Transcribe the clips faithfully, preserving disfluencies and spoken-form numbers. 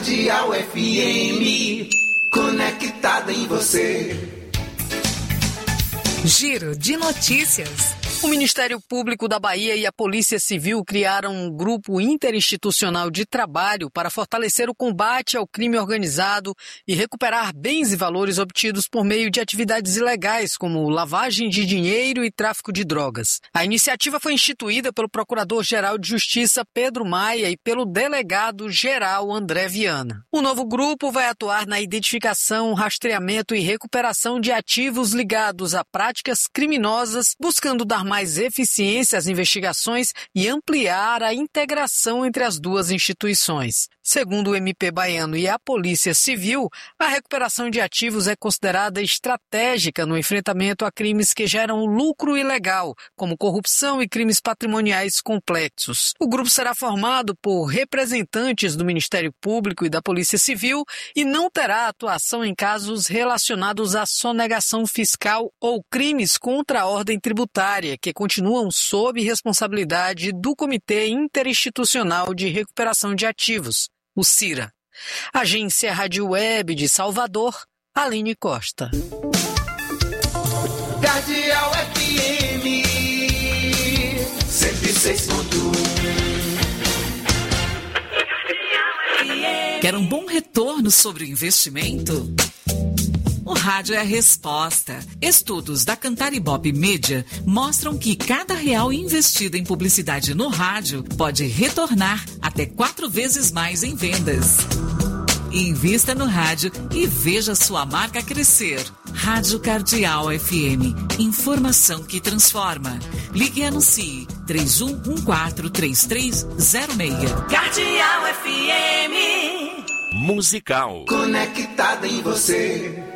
Cardeal F M, conectada em você. Giro de notícias. O Ministério Público da Bahia e a Polícia Civil criaram um grupo interinstitucional de trabalho para fortalecer o combate ao crime organizado e recuperar bens e valores obtidos por meio de atividades ilegais, como lavagem de dinheiro e tráfico de drogas. A iniciativa foi instituída pelo Procurador-Geral de Justiça Pedro Maia e pelo Delegado-Geral André Viana. O novo grupo vai atuar na identificação, rastreamento e recuperação de ativos ligados a práticas criminosas, buscando dar mais mais eficiência às investigações e ampliar a integração entre as duas instituições. Segundo o M P baiano e a Polícia Civil, a recuperação de ativos é considerada estratégica no enfrentamento a crimes que geram lucro ilegal, como corrupção e crimes patrimoniais complexos. O grupo será formado por representantes do Ministério Público e da Polícia Civil e não terá atuação em casos relacionados à sonegação fiscal ou crimes contra a ordem tributária, que continuam sob responsabilidade do Comitê Interinstitucional de Recuperação de Ativos, o CIRA. Agência Rádio Web de Salvador, Aline Costa. Cardeal F M cento e seis ponto um. Quer um bom retorno sobre o investimento? O rádio é a resposta. Estudos da Cantar Ibope Media mostram que cada real investido em publicidade no rádio pode retornar até quatro vezes mais em vendas. Invista no rádio e veja sua marca crescer. Rádio Cardeal F M. Informação que transforma. Ligue e anuncie três um um quatro, três três zero seis. Cardeal F M. Musical. Conectada em você.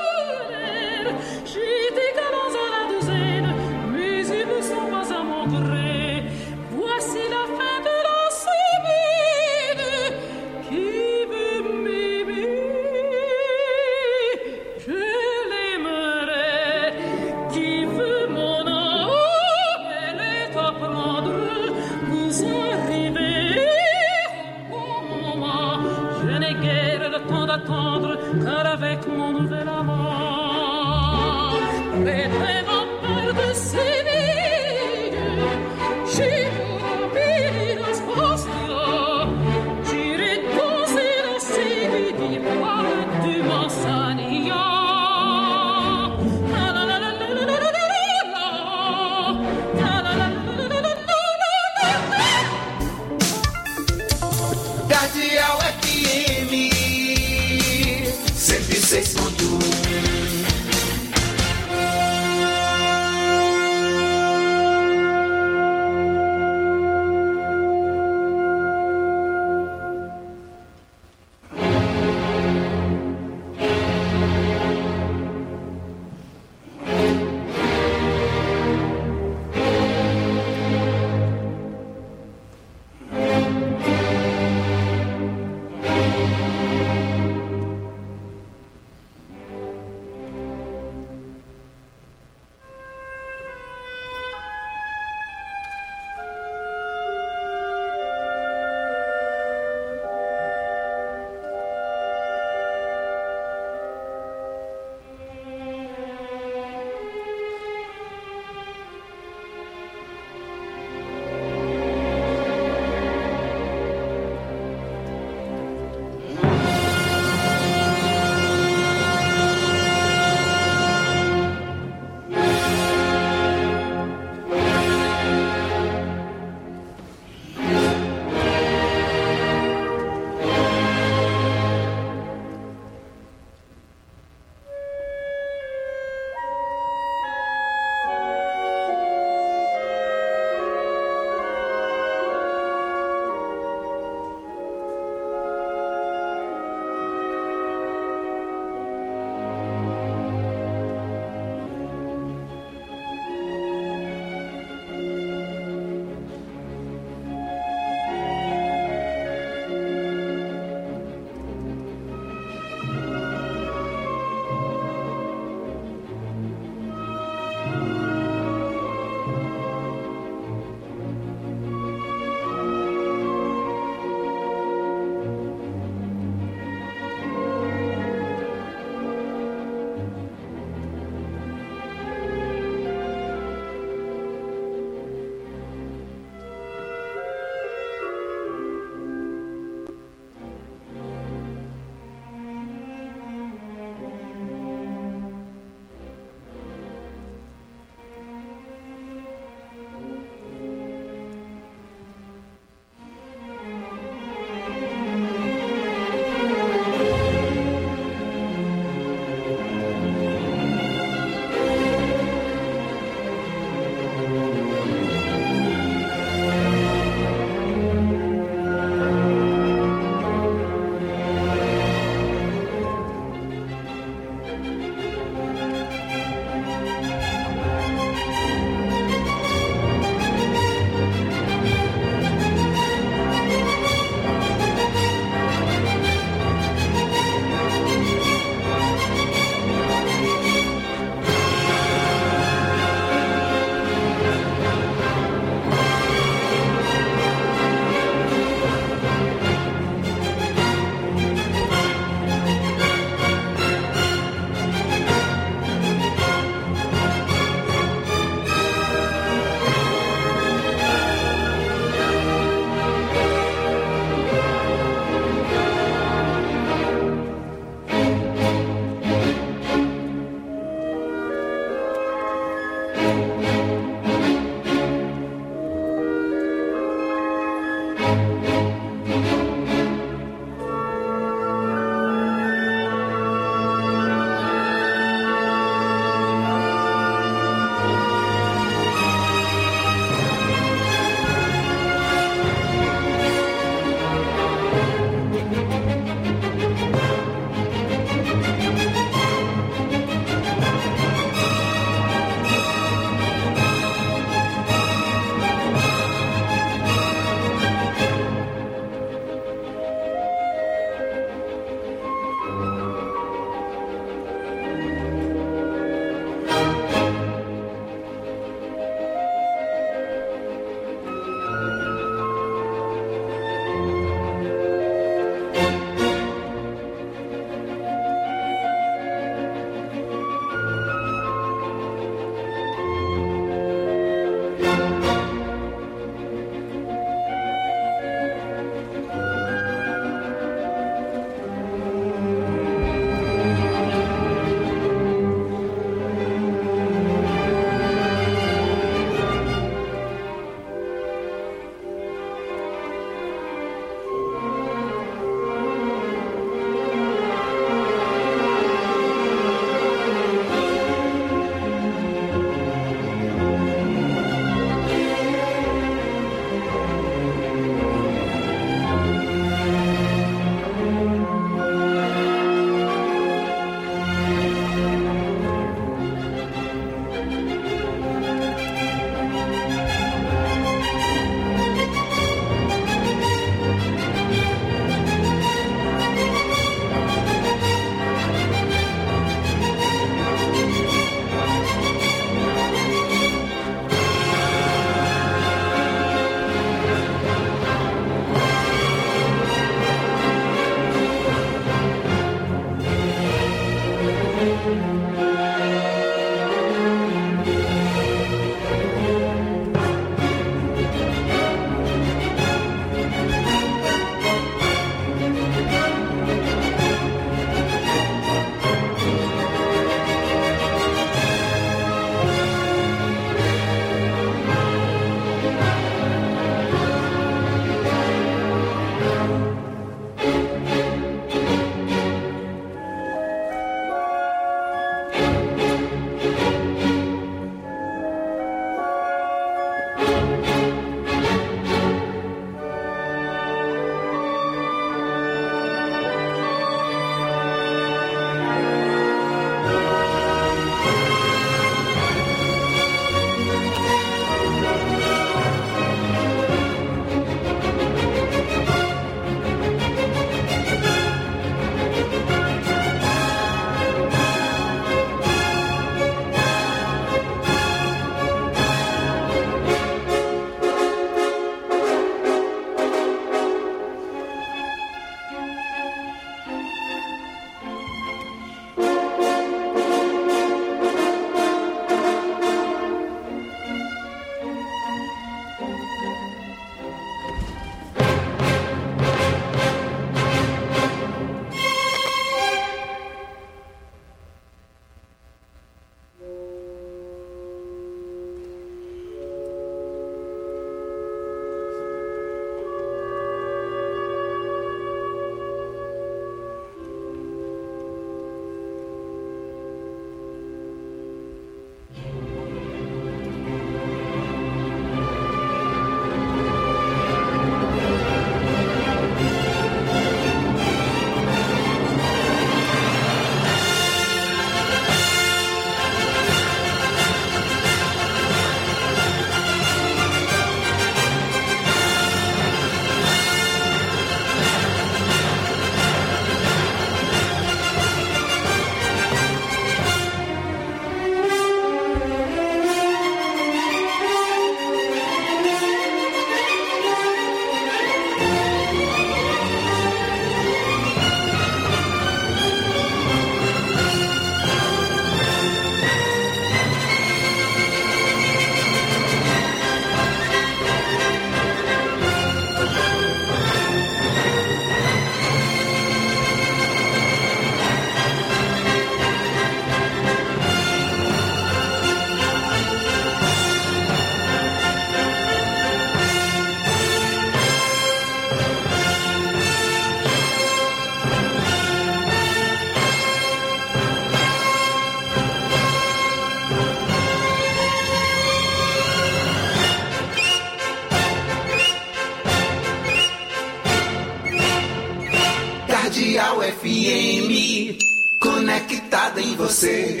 F M, conectada em você.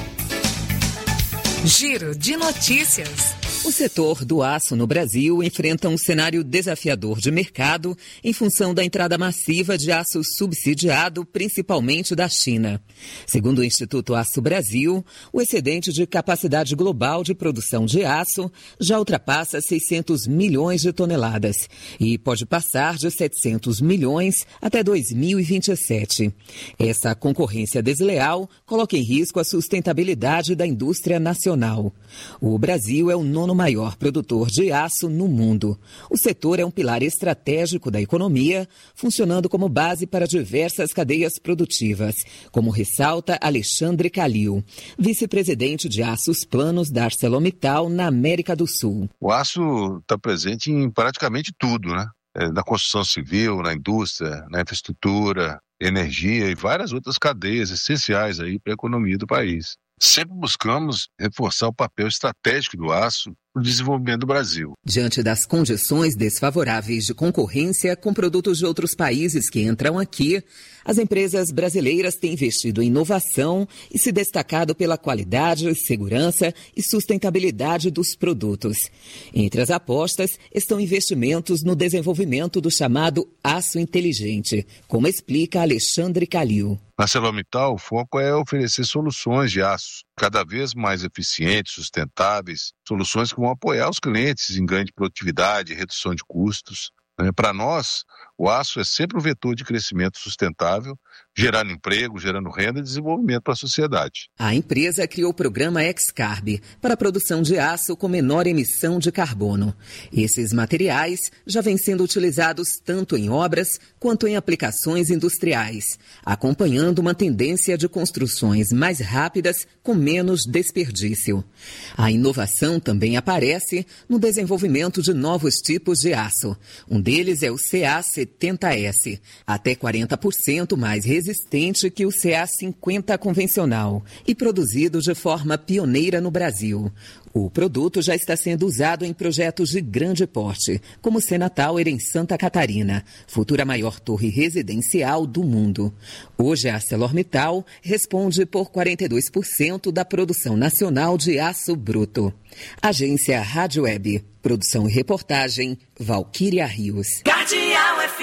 Giro de notícias. O setor do aço no Brasil enfrenta um cenário desafiador de mercado em função da entrada massiva de aço subsidiado, principalmente da China. Segundo o Instituto Aço Brasil, o excedente de capacidade global de produção de aço já ultrapassa seiscentos milhões de toneladas e pode passar de setecentos milhões até dois mil e vinte e sete. Essa concorrência desleal coloca em risco a sustentabilidade da indústria nacional. O Brasil é o nono maior produtor de aço no mundo. O setor é um pilar estratégico da economia, funcionando como base para diversas cadeias produtivas, como ressalta Alexandre Calil, vice-presidente de aços planos da ArcelorMittal na América do Sul. O aço está presente em praticamente tudo, né? É, na construção civil, na indústria, na infraestrutura, energia e várias outras cadeias essenciais aí para a economia do país. Sempre buscamos reforçar o papel estratégico do aço no desenvolvimento do Brasil. Diante das condições desfavoráveis de concorrência com produtos de outros países que entram aqui, as empresas brasileiras têm investido em inovação e se destacado pela qualidade, segurança e sustentabilidade dos produtos. Entre as apostas estão investimentos no desenvolvimento do chamado aço inteligente, como explica Alexandre Calil. Na ArcelorMittal, o foco é oferecer soluções de aço cada vez mais eficientes, sustentáveis, soluções que vão apoiar os clientes em ganho de produtividade e redução de custos. Para nós, o aço é sempre um vetor de crescimento sustentável, gerando emprego, gerando renda e desenvolvimento para a sociedade. A empresa criou o programa X-Carb para a produção de aço com menor emissão de carbono. Esses materiais já vêm sendo utilizados tanto em obras quanto em aplicações industriais, acompanhando uma tendência de construções mais rápidas com menos desperdício. A inovação também aparece no desenvolvimento de novos tipos de aço. Um deles é o C A setenta S, até quarenta por cento mais resistente que o C A cinquenta convencional e produzido de forma pioneira no Brasil. O produto já está sendo usado em projetos de grande porte, como o Sena Tower em Santa Catarina, futura maior torre residencial do mundo. Hoje a ArcelorMittal responde por quarenta e dois por cento da produção nacional de aço bruto. Agência Rádio Web, produção e reportagem, Valquíria Rios. Cardeal F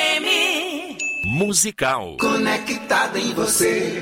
M Musical. Conectada em você.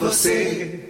você.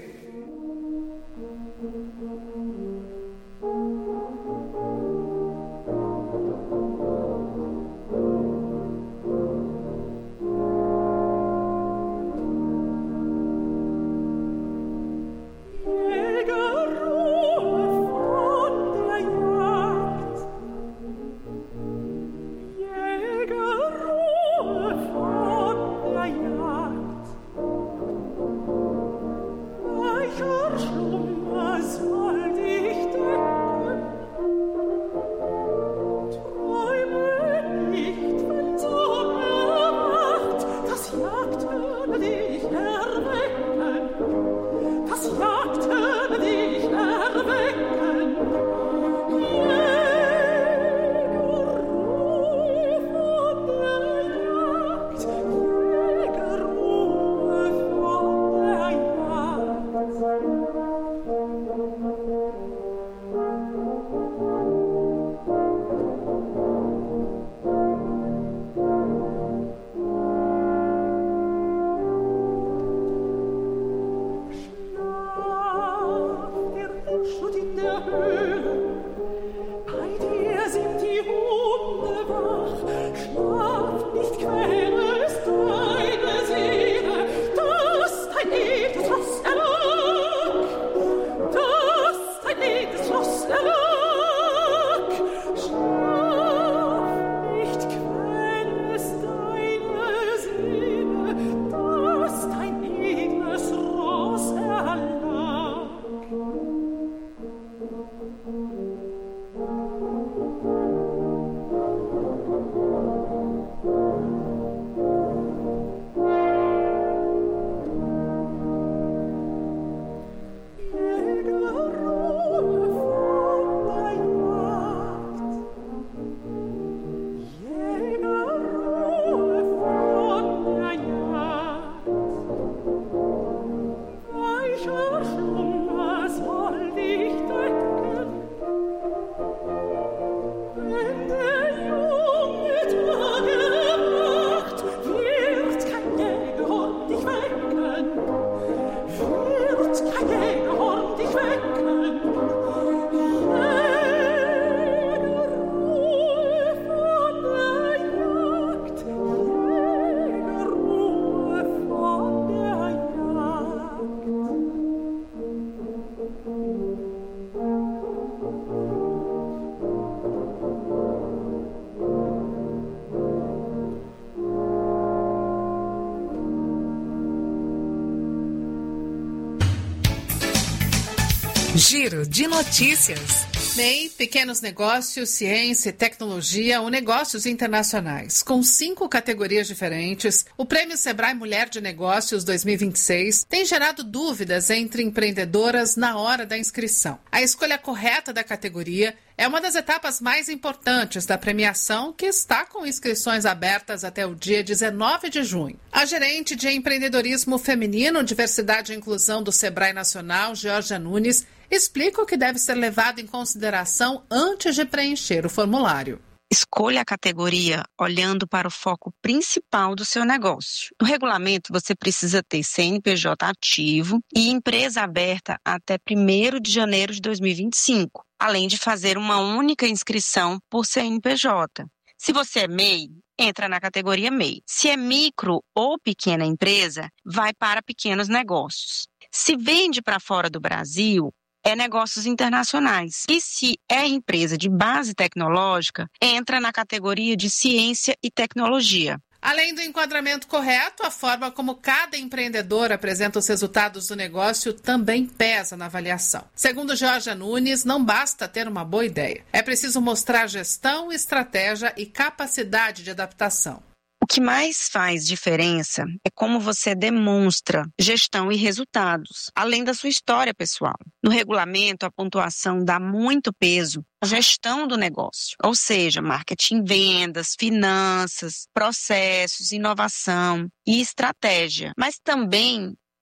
Giro de notícias. M E I, Pequenos Negócios, Ciência e Tecnologia ou Negócios Internacionais. Com cinco categorias diferentes, o Prêmio Sebrae Mulher de Negócios dois mil e vinte e seis tem gerado dúvidas entre empreendedoras na hora da inscrição. A escolha correta da categoria é uma das etapas mais importantes da premiação, que está com inscrições abertas até o dia dezenove de junho. A gerente de empreendedorismo feminino, diversidade e inclusão do Sebrae Nacional, Georgia Nunes, explica o que deve ser levado em consideração antes de preencher o formulário. Escolha a categoria olhando para o foco principal do seu negócio. No regulamento, você precisa ter C N P J ativo e empresa aberta até primeiro de janeiro de dois mil e vinte e cinco, além de fazer uma única inscrição por C N P J. Se você é M E I, entra na categoria M E I. Se é micro ou pequena empresa, vai para pequenos negócios. Se vende para fora do Brasil, é negócios internacionais. E se é empresa de base tecnológica, entra na categoria de ciência e tecnologia. Além do enquadramento correto, a forma como cada empreendedor apresenta os resultados do negócio também pesa na avaliação. Segundo Georgia Nunes, não basta ter uma boa ideia. É preciso mostrar gestão, estratégia e capacidade de adaptação. O que mais faz diferença é como você demonstra gestão e resultados, além da sua história pessoal. No regulamento, a pontuação dá muito peso à gestão do negócio, ou seja, marketing, vendas, finanças, processos, inovação e estratégia, mas também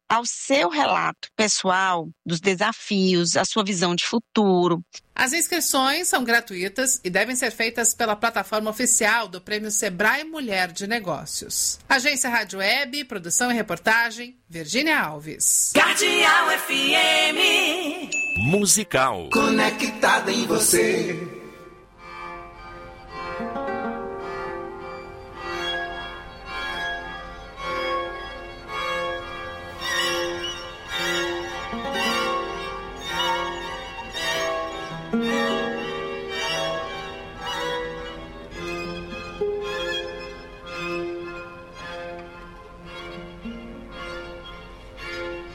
ao seu relato pessoal dos desafios, a sua visão de futuro. As inscrições são gratuitas e devem ser feitas pela plataforma oficial do Prêmio Sebrae Mulher de Negócios. Agência Rádio Web, produção e reportagem, Virgínia Alves. Cardeal F M. Musical. Conectada em você.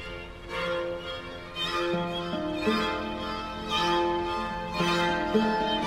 Thank you.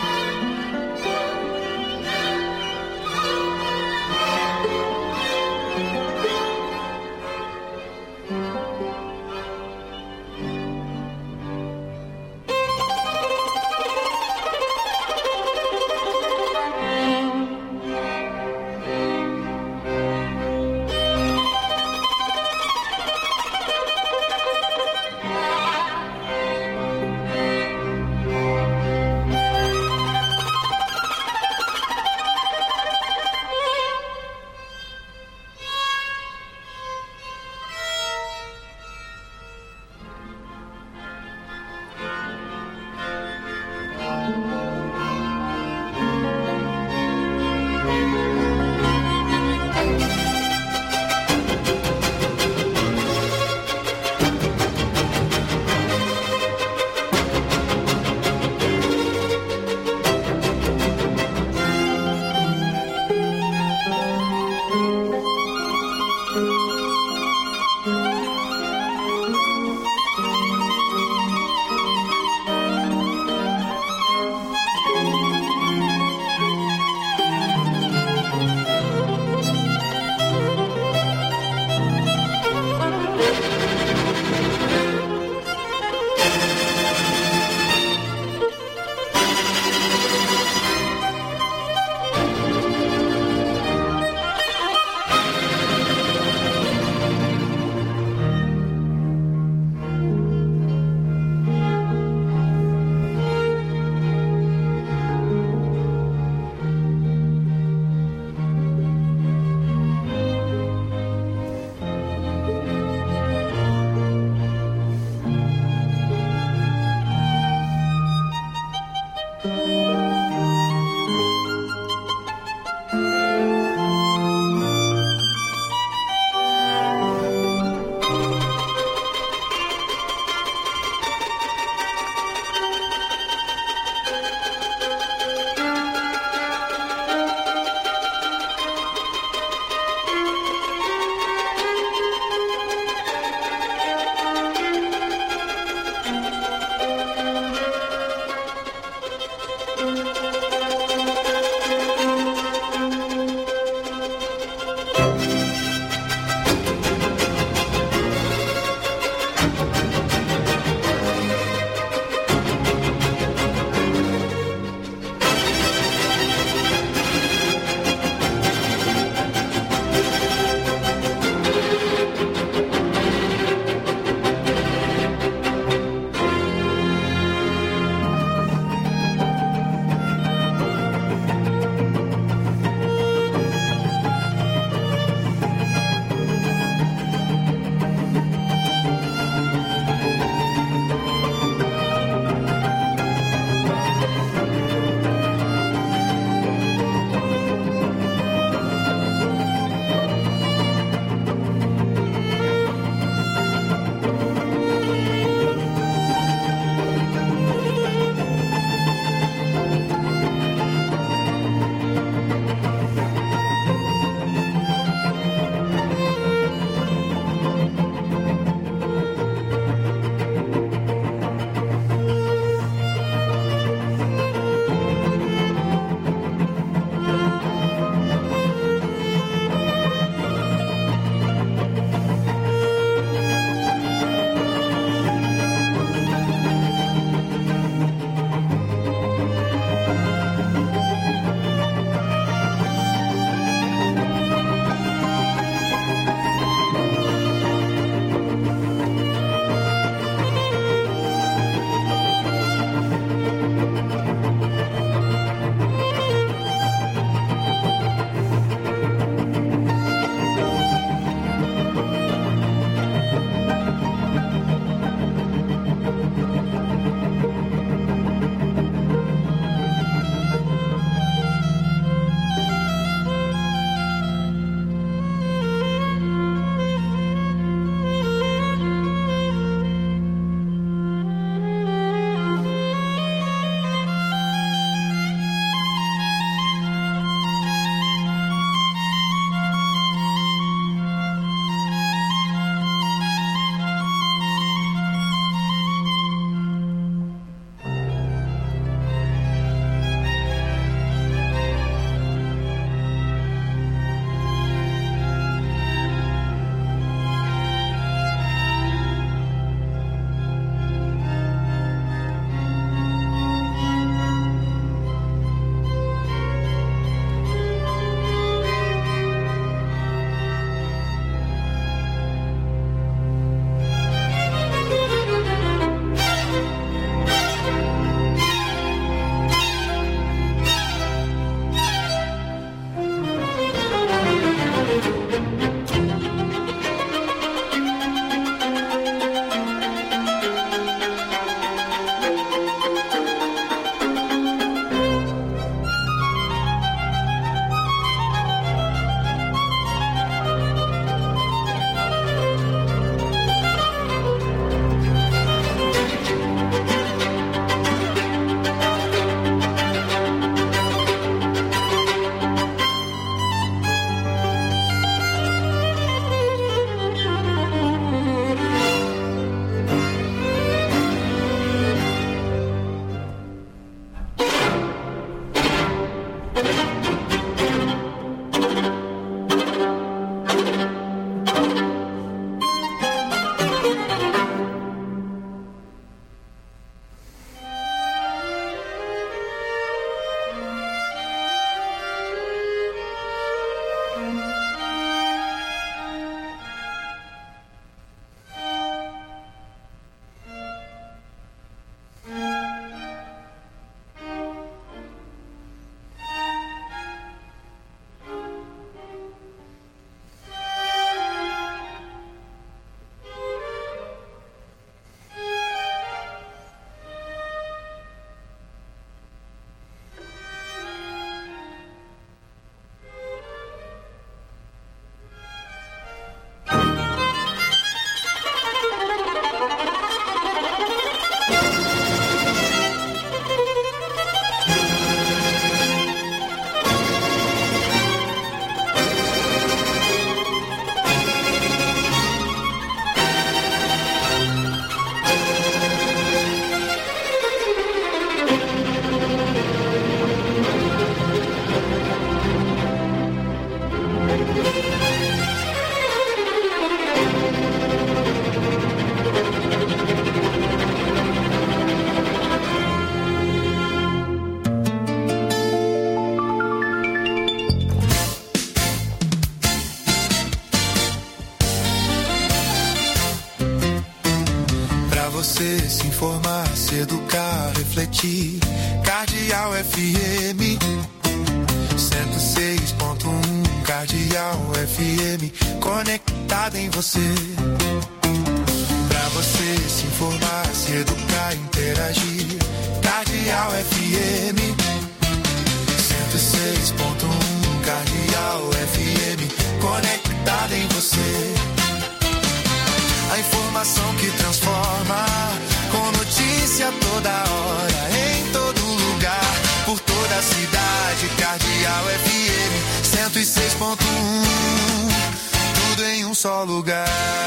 você se informar, se educar, refletir. Cardeal F M cento e seis ponto um. Cardeal F M, conectado em você. Pra você se informar, se educar, interagir. Cardeal F M cento e seis ponto um. Cardeal F M, conectado em você. A informação que transforma, com notícia toda hora, em todo lugar, por toda a cidade. Cardeal F M cento e seis ponto um, tudo em um só lugar.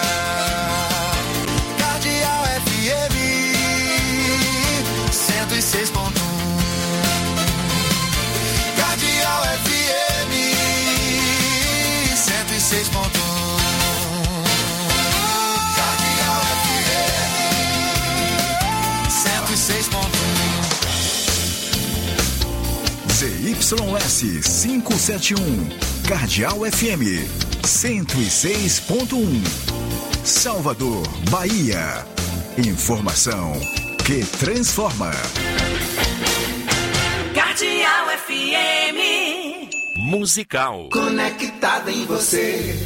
Cardeal F M cento e seis ponto um. Cardeal F M cento e seis ponto um. Z Y S quinhentos e setenta e um, Cardeal F M cento e seis ponto um, Salvador, Bahia. Informação que transforma. Cardeal F M Musical. Conectada em você.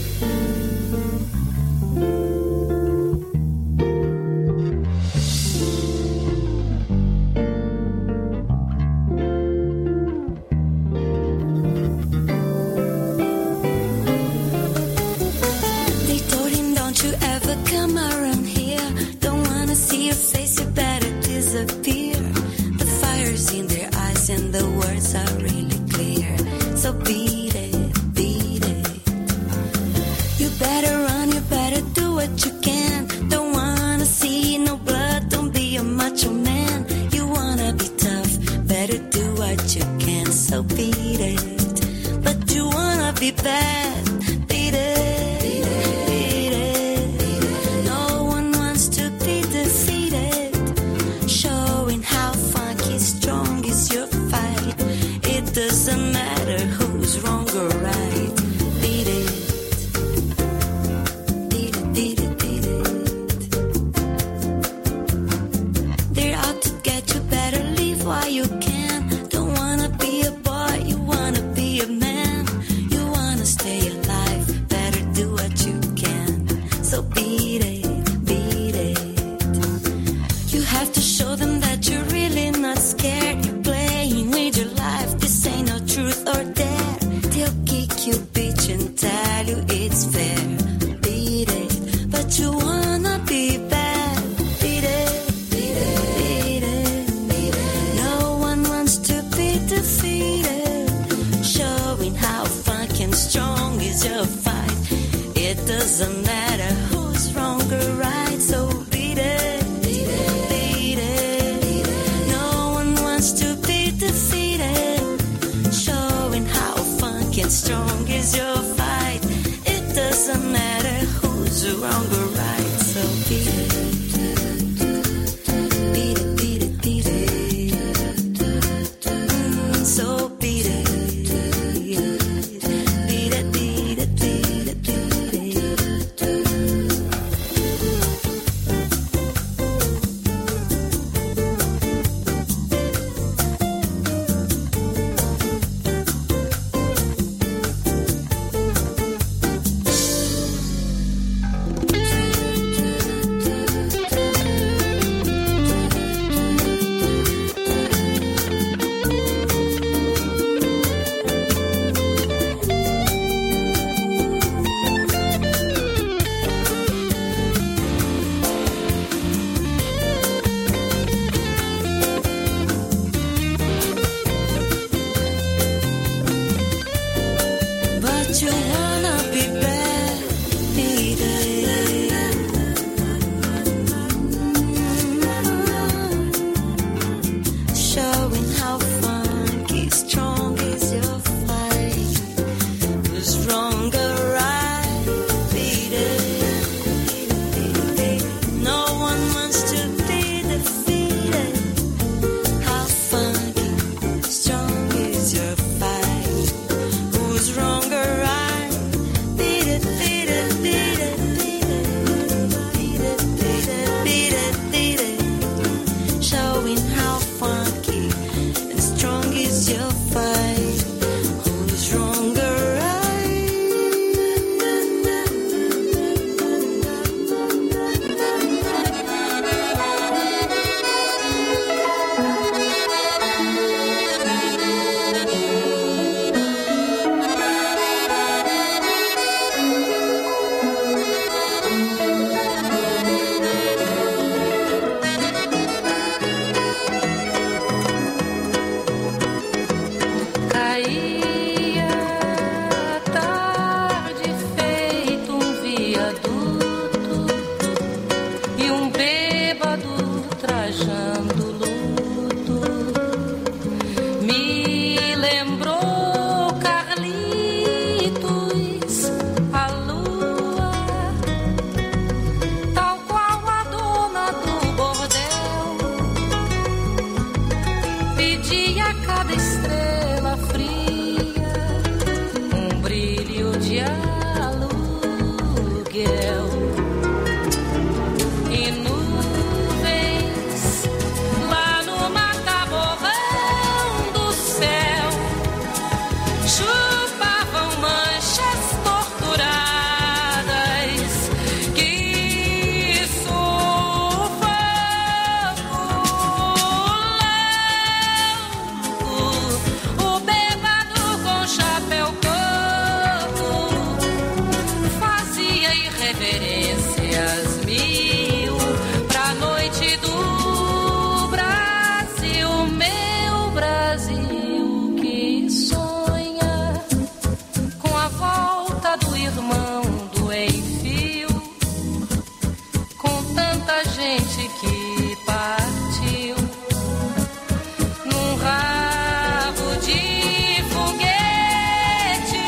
tanta gente que partiu num rabo de foguete.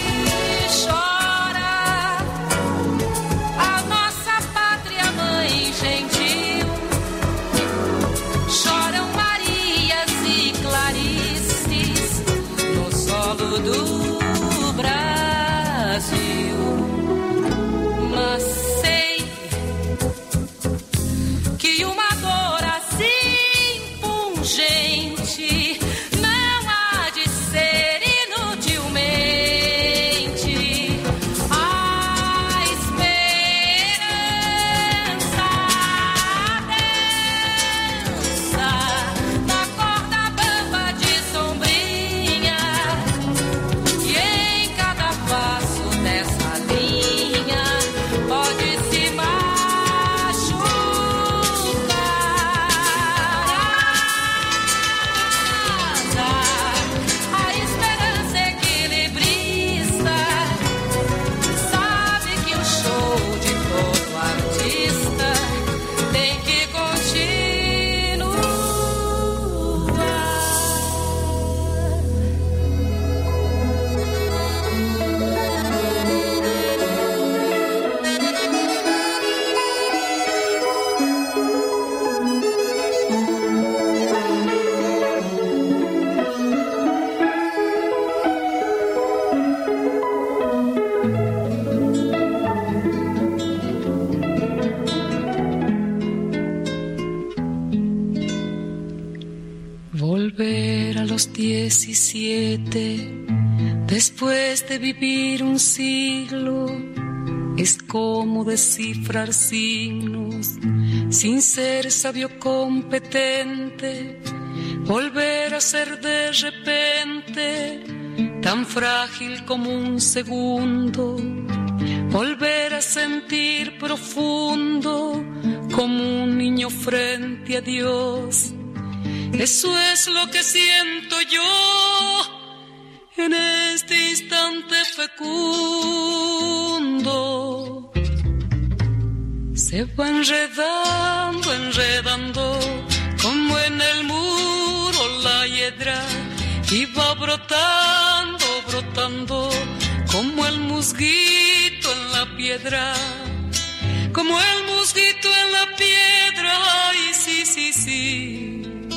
Chora a nossa pátria mãe gentil, choram Marias e Clarices no solo do Brasil. Mas sei que uma dor assim pungente não há de ser inutilmente a esperança dança na corda bamba de sombrinha, e em cada passo dessa linha pode-se machucar. A esperança equilibrista sabe que o show de todo artista tem que continuar. Volver a los diecisiete, después de vivir un siglo, es como descifrar signos sin ser sabio competente. Volver a ser de repente tan frágil como un segundo, volver a sentir profundo como un niño frente a Dios. Eso es lo que siento yo en este instante fecundo. Se va enredando, enredando, como en el muro la hiedra, y va brotando, brotando, como el musguito en la piedra, como el musguito en la piedra. Ay, sí, sí, sí.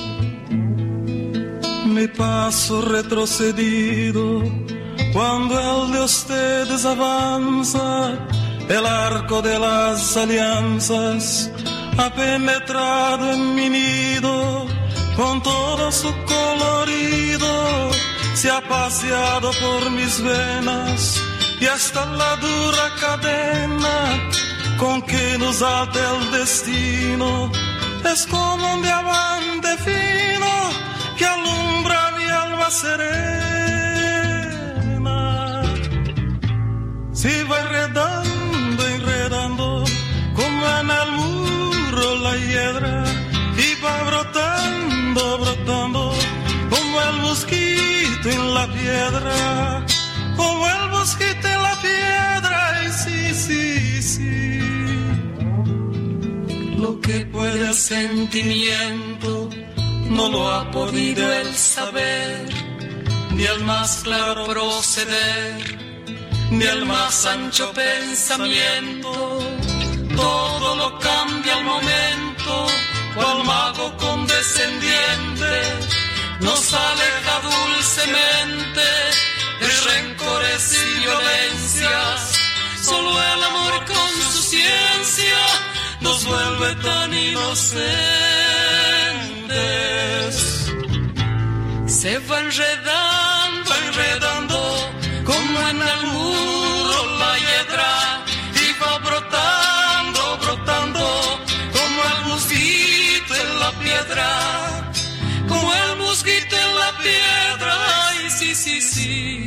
Me paso retrocedido cuando el de ustedes avanza, el arco de las alianzas ha penetrado en mi nido, con todo su colorido se ha paseado por mis venas, y hasta la dura cadena con que nos ata el destino es como un diamante fino que alumbra mi alma serena. Si va enredando, enredando, como en el muro la hiedra, y va brotando, brotando, como el mosquito en la piedra, como el mosquito en la piedra. Y sí, sí, sí. Lo que puede el sentimiento no lo ha podido el saber, ni el más claro proceder, ni el más ancho pensamiento. Todo lo cambia al momento, cual mago condescendiente nos aleja dulcemente de rencores y violencias. Solo el amor con su ciencia nos vuelve tan inocentes. Se va enredando, enredando, como en el muro la hiedra, y va brotando, brotando, como el mosquito en la piedra, como el mosquito en la piedra. Ay, sí, sí, sí.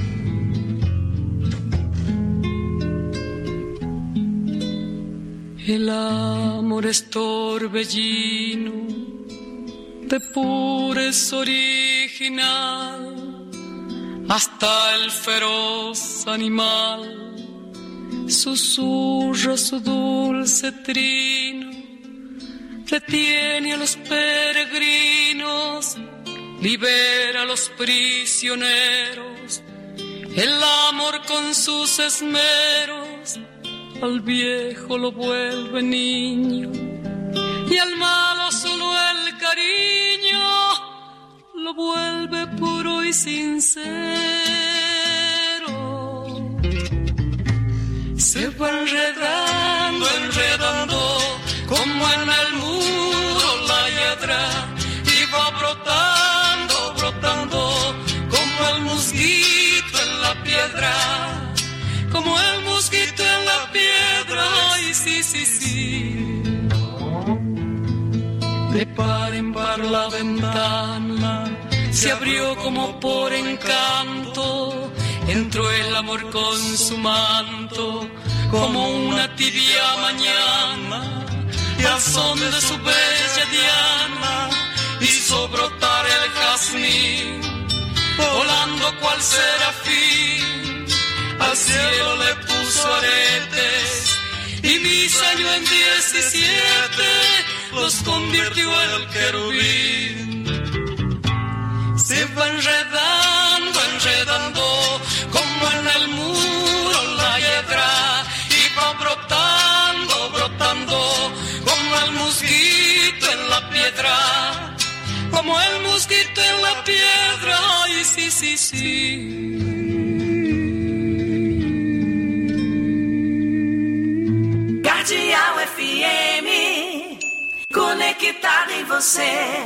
El amor es torbellino de purez original, hasta el feroz animal susurra su dulce trino detiene a los peregrinos, libera a los prisioneros. El amor con sus esmeros al viejo lo vuelve niño, y al malo solo el cariño lo vuelve puro y sincero. Se va enredando, enredando, como en el muro la hiedra, y va brotando, brotando, como el mosquito en la piedra, como el mosquito en la piedra. Ay, sí, sí, sí. De par en par la ventana se abrió como por encanto, entró el amor con su manto, como una tibia mañana, y al son de su bella diana hizo brotar el jazmín, volando cual serafín, al cielo le puso aretes, y mis años en diecisiete los convirtió en el querubín. Se va enredando, enredando, como en el muro la hiedra, y va brotando, brotando, como el mosquito en la piedra, como el mosquito en la piedra. Ay, sí, sí, sí. Cardeal F M, conectada em você.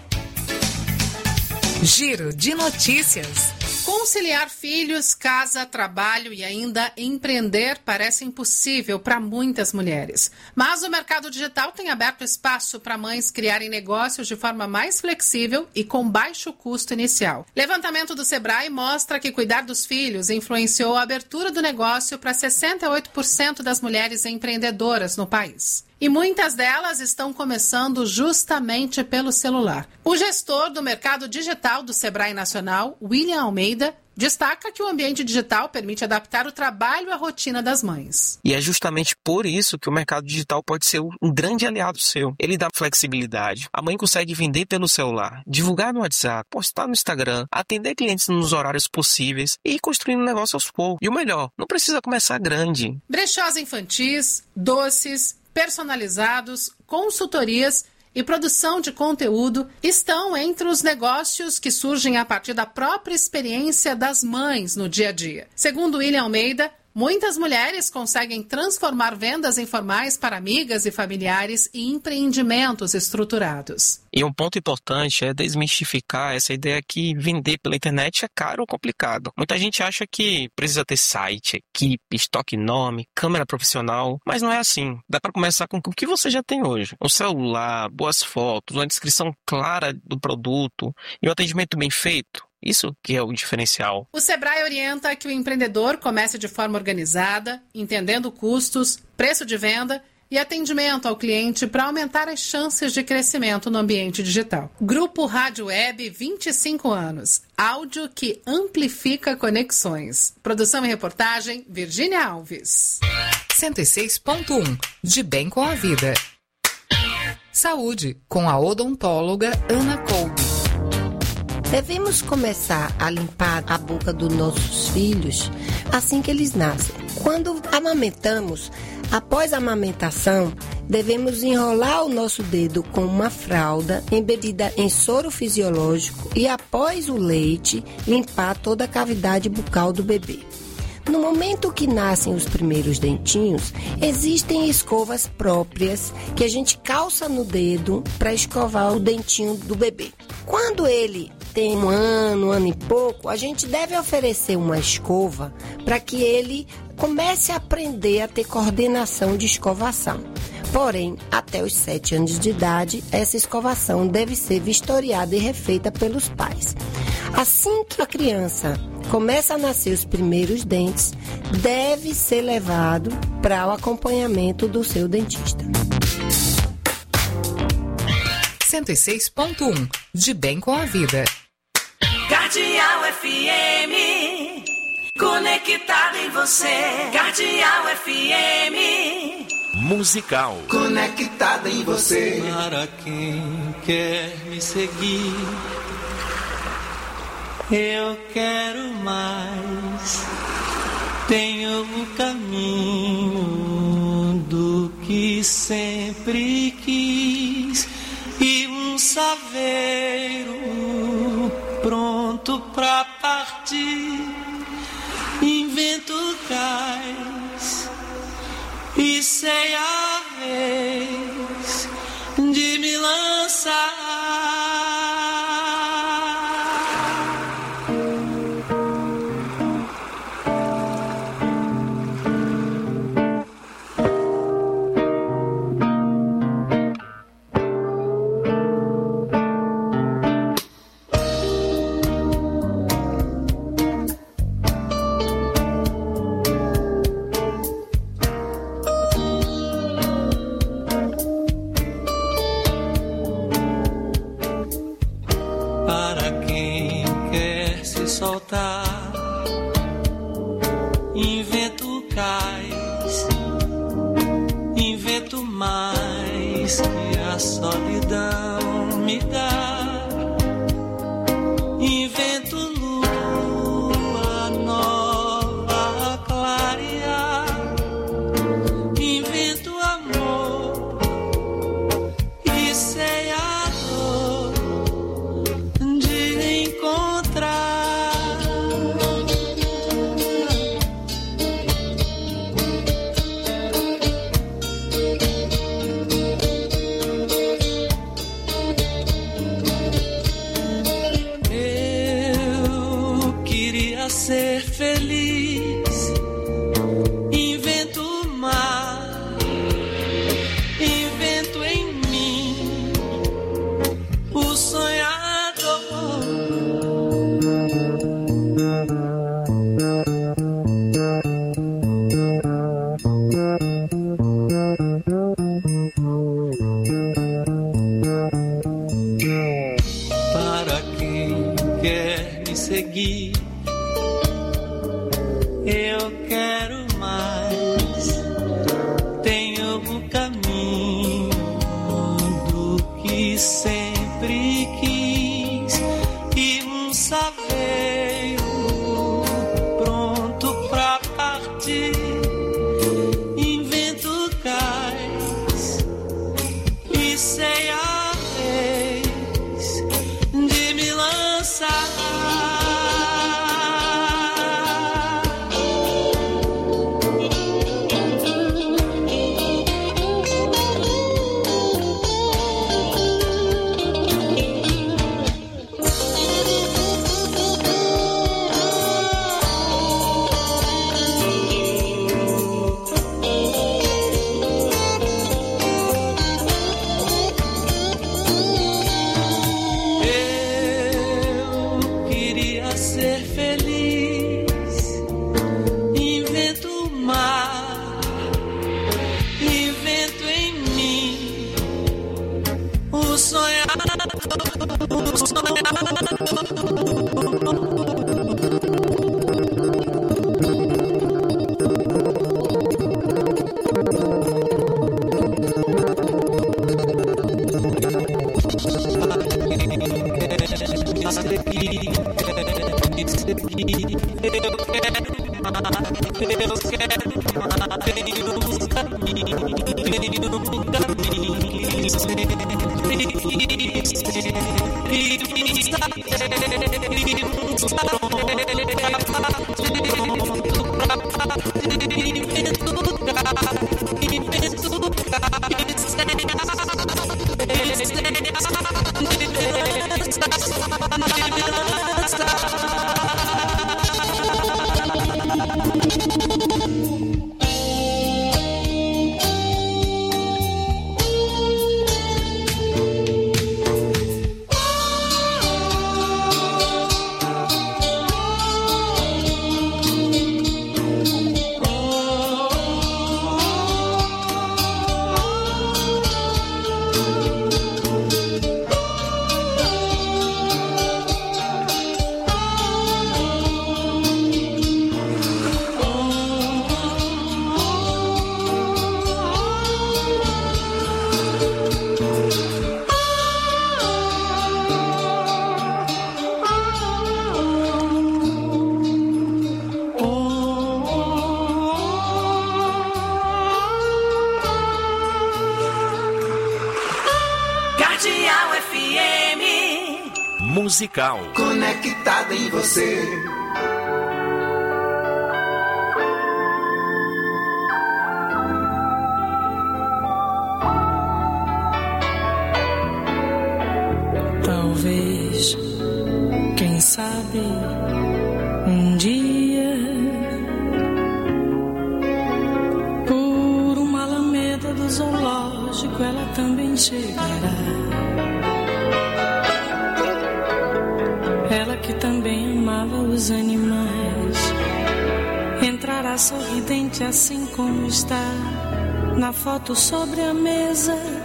Giro de notícias. Conciliar filhos, casa, trabalho e ainda empreender parece impossível para muitas mulheres. Mas o mercado digital tem aberto espaço para mães criarem negócios de forma mais flexível e com baixo custo inicial. Levantamento do Sebrae mostra que cuidar dos filhos influenciou a abertura do negócio para sessenta e oito por cento das mulheres empreendedoras no país. E muitas delas estão começando justamente pelo celular. O gestor do mercado digital do Sebrae Nacional, William Almeida, destaca que o ambiente digital permite adaptar o trabalho à rotina das mães. E é justamente por isso que o mercado digital pode ser um grande aliado seu. Ele dá flexibilidade. A mãe consegue vender pelo celular, divulgar no WhatsApp, postar no Instagram, atender clientes nos horários possíveis e ir construindo um negócio aos poucos. E o melhor, não precisa começar grande. Brechós infantis, doces, personalizados, consultorias e produção de conteúdo estão entre os negócios que surgem a partir da própria experiência das mães no dia a dia. Segundo William Almeida, muitas mulheres conseguem transformar vendas informais para amigas e familiares em empreendimentos estruturados. E um ponto importante é desmistificar essa ideia que vender pela internet é caro ou complicado. Muita gente acha que precisa ter site, equipe, estoque enorme, câmera profissional, mas não é assim. Dá para começar com o que você já tem hoje. Um celular, boas fotos, uma descrição clara do produto e um atendimento bem feito. Isso que é o diferencial. O Sebrae orienta que o empreendedor comece de forma organizada, entendendo custos, preço de venda e atendimento ao cliente para aumentar as chances de crescimento no ambiente digital. Grupo Rádio Web, vinte e cinco anos. Áudio que amplifica conexões. Produção e reportagem, Virgínia Alves. cento e seis ponto um. De bem com a vida. Saúde, com a odontóloga Ana Kolbe. Devemos começar a limpar a boca dos nossos filhos assim que eles nascem. Quando amamentamos, após a amamentação, devemos enrolar o nosso dedo com uma fralda embebida em soro fisiológico e, após o leite, limpar toda a cavidade bucal do bebê. No momento que nascem os primeiros dentinhos, existem escovas próprias que a gente calça no dedo para escovar o dentinho do bebê. Quando ele tem um ano, um ano e pouco, a gente deve oferecer uma escova para que ele comece a aprender a ter coordenação de escovação. Porém, até os sete anos de idade, essa escovação deve ser vistoriada e refeita pelos pais. Assim que a criança começa a nascer os primeiros dentes, deve ser levado para o acompanhamento do seu dentista. cento e seis ponto um. De bem com a vida. Cardeal F M, conectada em você. Cardeal F M. musical. Conectada em você. Para quem quer me seguir, eu quero mais. Tenho o caminho do que sempre quis e um saveiro pronto pra partir. Invento cais e sei a vez de me lançar. Invento cais, invento mais que a solidão me dá. Invento lua nova a clarear. Invento amor e sei a dor de encontrar. Ser feliz, invento o mar, invento em mim o sonhador. Para quem quer me seguir, eu quero mais. Tenho o caminho do que sempre quis e um saveiro pronto pra partir. Invento cais e sei a vez de me lançar. musical. Conectada em você. Talvez, quem sabe, um dia, por uma alameda do zoológico, ela também chegará. Ela que também amava os animais, entrará sorridente assim como está na foto sobre a mesa.